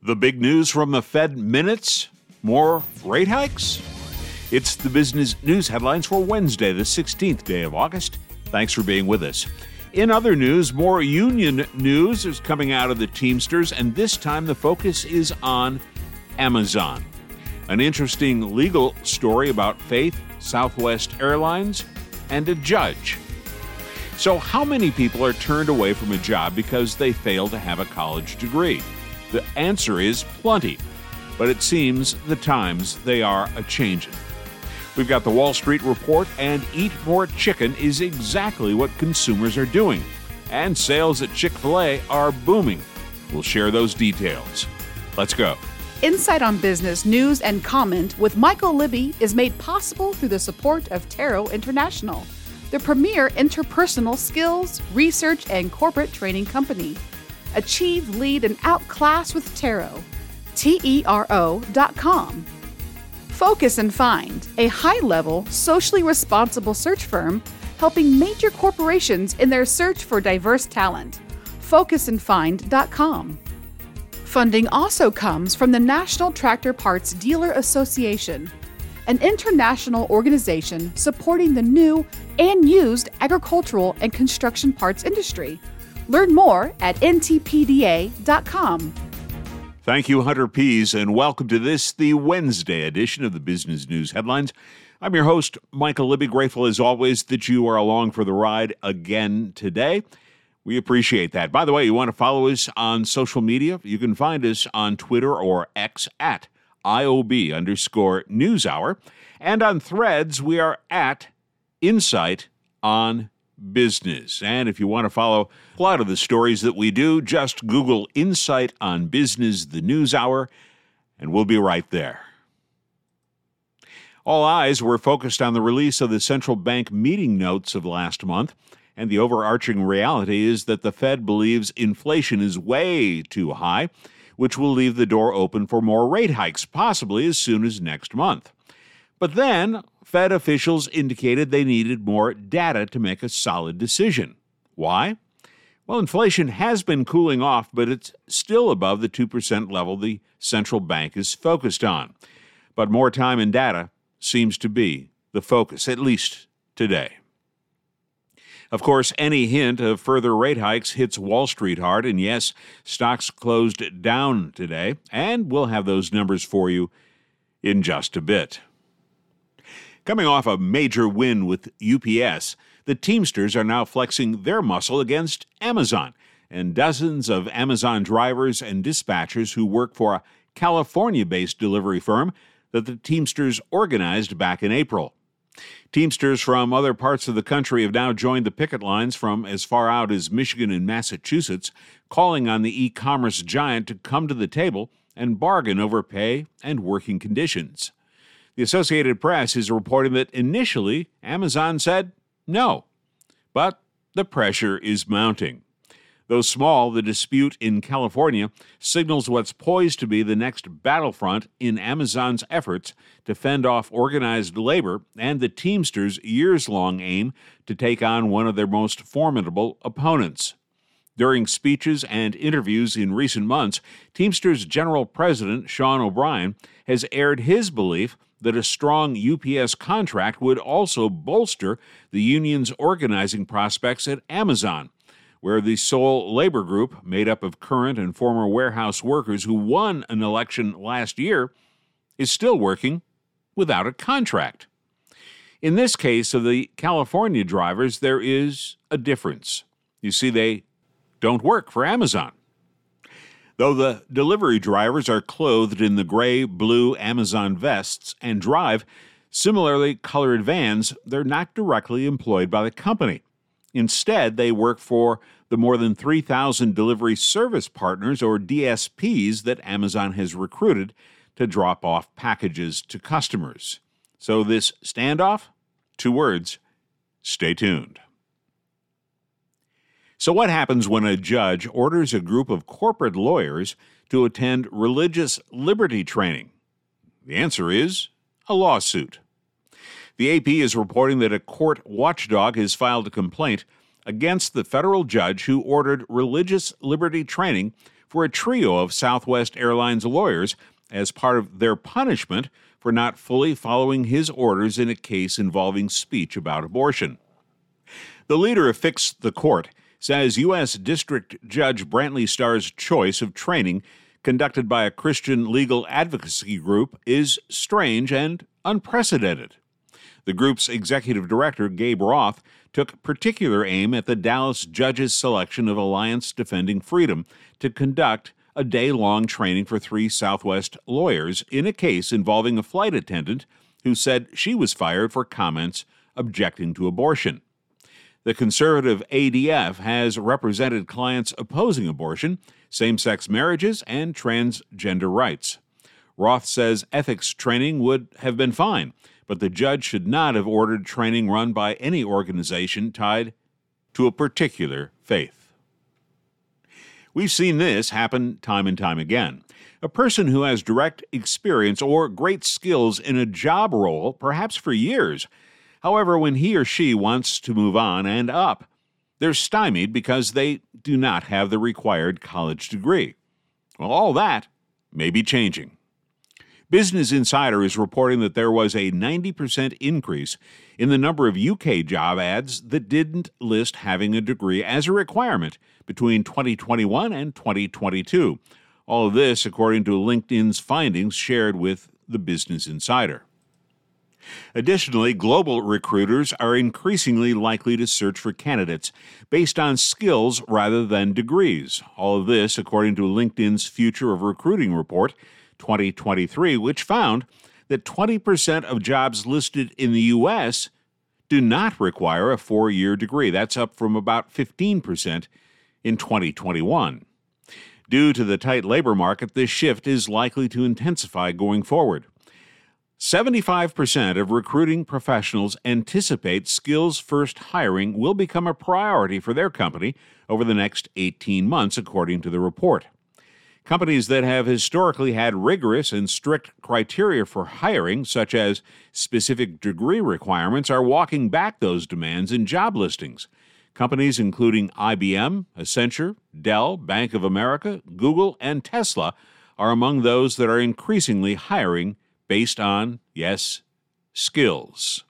The big news from the Fed minutes? More rate hikes? It's the business news headlines for Wednesday, the 16th day of August. Thanks for being with us. In other news, more union news is coming out of the Teamsters, and this time the focus is on Amazon. An interesting legal story about Faith, Southwest Airlines, and a judge. So how many people are turned away from a job because they fail to have a college degree? The answer is plenty, but it seems the times they are a-changin'. We've got the Wall Street Report, and Eat More Chicken is exactly what consumers are doing. And sales at Chick-fil-A are booming. We'll share those details. Let's go. Insight on Business News and Comment with Michael Libby is made possible through the support of Taro International, the premier interpersonal skills, research, and corporate training company. Achieve, lead, and outclass with Taro. TERO.com. Focus and Find, a high-level, socially responsible search firm helping major corporations in their search for diverse talent. FocusandFind.com. Funding also comes from the National Tractor Parts Dealer Association, an international organization supporting the new and used agricultural and construction parts industry. Learn more at ntpda.com. Thank you, Hunter Pease, and welcome to this, the Wednesday edition of the Business News Headlines. I'm your host, Michael Libby, grateful as always that you are along for the ride again today. We appreciate that. By the way, you want to follow us on social media? You can find us on Twitter or X at IOB_NewsHour. And on Threads, we are at Insight on Business. And if you want to follow a lot of the stories that we do, just Google Insight on Business, the News Hour, and we'll be right there. All eyes were focused on the release of the central bank meeting notes of last month, and the overarching reality is that the Fed believes inflation is way too high, which will leave the door open for more rate hikes, possibly as soon as next month. But then, Fed officials indicated they needed more data to make a solid decision. Why? Well, inflation has been cooling off, but it's still above the 2% level the central bank is focused on. But more time and data seems to be the focus, at least today. Of course, any hint of further rate hikes hits Wall Street hard, and yes, stocks closed down today, and we'll have those numbers for you in just a bit. Coming off a major win with UPS, the Teamsters are now flexing their muscle against Amazon, and dozens of Amazon drivers and dispatchers who work for a California-based delivery firm that the Teamsters organized back in April. Teamsters from other parts of the country have now joined the picket lines from as far out as Michigan and Massachusetts, calling on the e-commerce giant to come to the table and bargain over pay and working conditions. The Associated Press is reporting that initially Amazon said no, but the pressure is mounting. Though small, the dispute in California signals what's poised to be the next battlefront in Amazon's efforts to fend off organized labor and the Teamsters' years-long aim to take on one of their most formidable opponents. During speeches and interviews in recent months, Teamsters General President Sean O'Brien has aired his belief that a strong UPS contract would also bolster the union's organizing prospects at Amazon, where the sole labor group, made up of current and former warehouse workers who won an election last year, is still working without a contract. In this case of the California drivers, there is a difference. You see, they don't work for Amazon. Though the delivery drivers are clothed in the gray, blue Amazon vests and drive similarly colored vans, they're not directly employed by the company. Instead, they work for the more than 3,000 delivery service partners, or DSPs, that Amazon has recruited to drop off packages to customers. So this standoff? 2 words: stay tuned. So what happens when a judge orders a group of corporate lawyers to attend religious liberty training? The answer is a lawsuit. The AP is reporting that a court watchdog has filed a complaint against the federal judge who ordered religious liberty training for a trio of Southwest Airlines lawyers as part of their punishment for not fully following his orders in a case involving speech about abortion. The leader of Fix the Court says U.S. District Judge Brantley Starr's choice of training conducted by a Christian legal advocacy group is strange and unprecedented. The group's executive director, Gabe Roth, took particular aim at the Dallas judge's selection of Alliance Defending Freedom to conduct a day-long training for 3 Southwest lawyers in a case involving a flight attendant who said she was fired for comments objecting to abortion. The conservative ADF has represented clients opposing abortion, same-sex marriages, and transgender rights. Roth says ethics training would have been fine, but the judge should not have ordered training run by any organization tied to a particular faith. We've seen this happen time and time again. A person who has direct experience or great skills in a job role, perhaps for years, however, when he or she wants to move on and up, they're stymied because they do not have the required college degree. Well, all that may be changing. Business Insider is reporting that there was a 90% increase in the number of UK job ads that didn't list having a degree as a requirement between 2021 and 2022. All of this according to LinkedIn's findings shared with the Business Insider. Additionally, global recruiters are increasingly likely to search for candidates based on skills rather than degrees. All of this according to LinkedIn's Future of Recruiting Report 2023, which found that 20% of jobs listed in the U.S. do not require a 4-year degree. That's up from about 15% in 2021. Due to the tight labor market, this shift is likely to intensify going forward. 75% of recruiting professionals anticipate skills-first hiring will become a priority for their company over the next 18 months, according to the report. Companies that have historically had rigorous and strict criteria for hiring, such as specific degree requirements, are walking back those demands in job listings. Companies including IBM, Accenture, Dell, Bank of America, Google, and Tesla are among those that are increasingly hiring based on, yes, skills.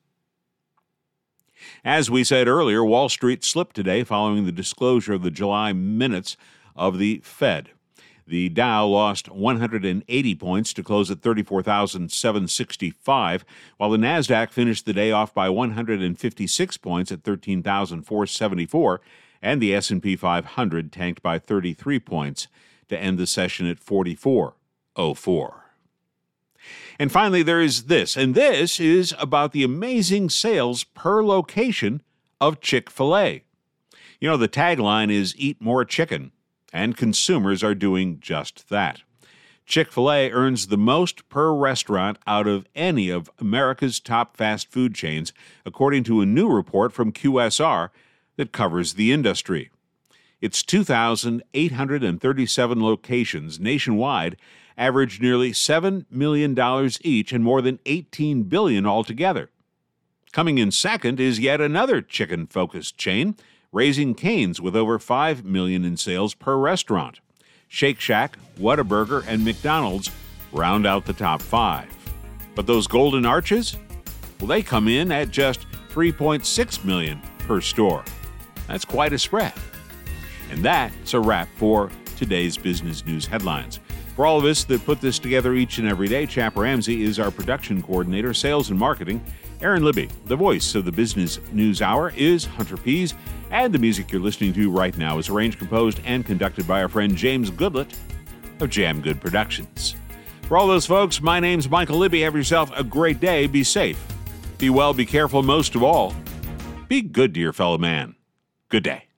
As we said earlier, Wall Street slipped today following the disclosure of the July minutes of the Fed. The Dow lost 180 points to close at 34,765, while the Nasdaq finished the day off by 156 points at 13,474, and the S&P 500 tanked by 33 points to end the session at 4404. And finally, there is this, and this is about the amazing sales per location of Chick-fil-A. You know, the tagline is "Eat More Chicken," and consumers are doing just that. Chick-fil-A earns the most per restaurant out of any of America's top fast food chains, according to a new report from QSR that covers the industry. Its 2,837 locations nationwide average nearly $7 million each and more than $18 billion altogether. Coming in second is yet another chicken-focused chain, Raising Cane's, with over $5 million in sales per restaurant. Shake Shack, Whataburger, and McDonald's round out the top 5. But those golden arches? Well, they come in at just $3.6 million per store. That's quite a spread. And that's a wrap for today's business news headlines. For all of us that put this together each and every day, Chap Ramsey is our production coordinator, sales and marketing. Aaron Libby, the voice of the Business News Hour, is Hunter Pease, and the music you're listening to right now is arranged, composed, and conducted by our friend James Goodlett of Jam Good Productions. For all those folks, my name's Michael Libby. Have yourself a great day. Be safe. Be well, be careful, most of all, be good to your fellow man. Good day.